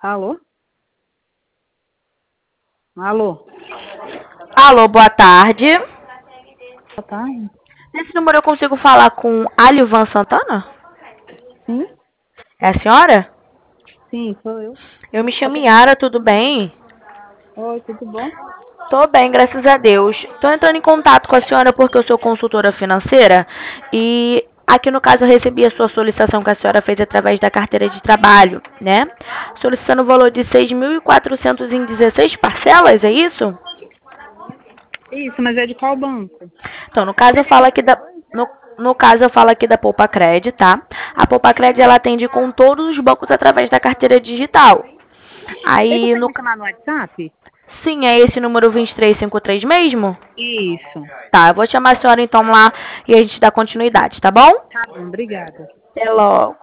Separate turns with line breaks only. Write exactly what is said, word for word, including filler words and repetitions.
Alô? Alô?
Alô, boa tarde.
Boa tarde.
Nesse número eu consigo falar com Alivan Santana?
Sim?
É a senhora?
Sim, sou eu.
Eu me chamo Yara, tudo bem?
Oi, tudo bom?
Tô bem, graças a Deus. Tô entrando em contato com a senhora porque eu sou consultora financeira e aqui no caso eu recebi a sua solicitação que a senhora fez através da carteira de trabalho, né? Solicitando o valor de seis mil e quatrocentos em dezesseis parcelas, é isso?
Isso, mas é de qual banco?
Então, no caso eu falo aqui da no, no caso eu falo aqui da Poupa Cred, tá? A Poupa Cred ela atende com todos os bancos através da carteira digital.
Tem
Aí
como
no
me chamar no WhatsApp?
sim, é esse número vinte e três cinquenta e três mesmo?
Isso.
Tá, eu vou chamar a senhora então lá e a gente dá continuidade, tá bom?
Tá bom, obrigada.
Até logo.